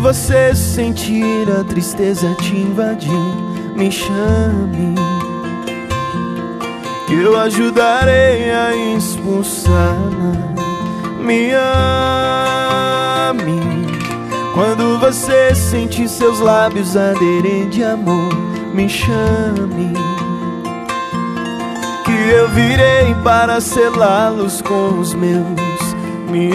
você sentir a tristeza te invadir, me chame, que eu ajudarei a expulsá-la. Me ame. Quando você sentir seus lábios arderem de amor, me chame, que eu virei para selá-los com os meus. Me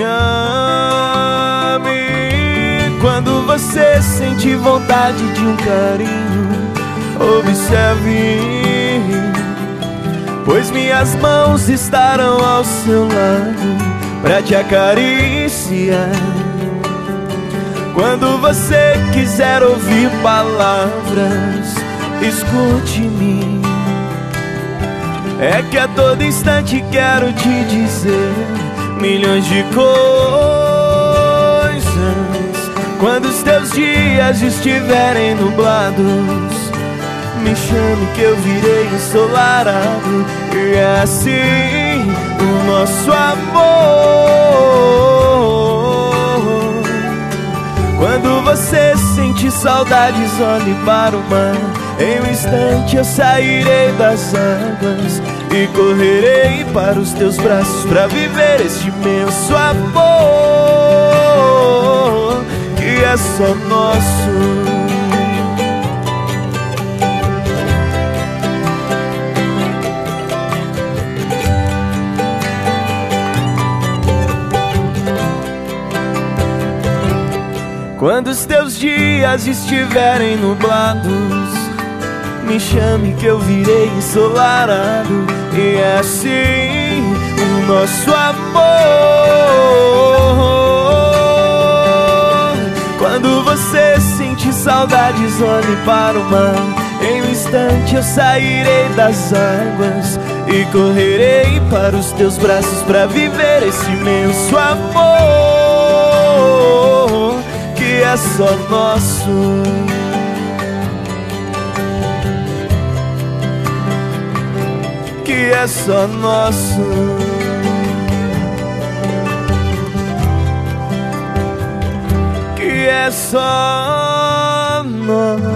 ame. Quando você sentir vontade de um carinho, observe, pois minhas mãos estarão ao seu lado pra te acariciar. Quando você quiser ouvir palavras, escute-me. É que a todo instante quero te dizer milhões de coisas. Quando os teus dias estiverem nublados, me chame que eu virei ensolarado. E é assim o nosso amor. Quando você sentir saudades, olhe para o mar. Em um instante eu sairei das águas e correrei para os teus braços, pra viver este imenso amor que é só nosso. Quando os teus dias estiverem nublados, me chame que eu virei ensolarado. E é assim o nosso amor. Quando você sentir saudades, olhe para o mar. Em um instante eu sairei das águas e correrei para os teus braços, pra viver esse imenso amor que é só nosso. Que é só nosso. Que é só nosso.